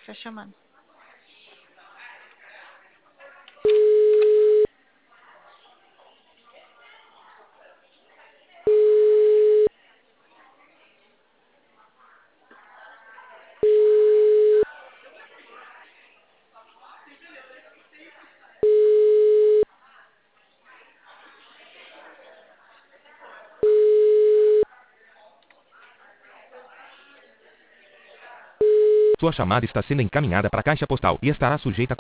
Tá chamando. Sua chamada está sendo encaminhada para a caixa postal e estará sujeita a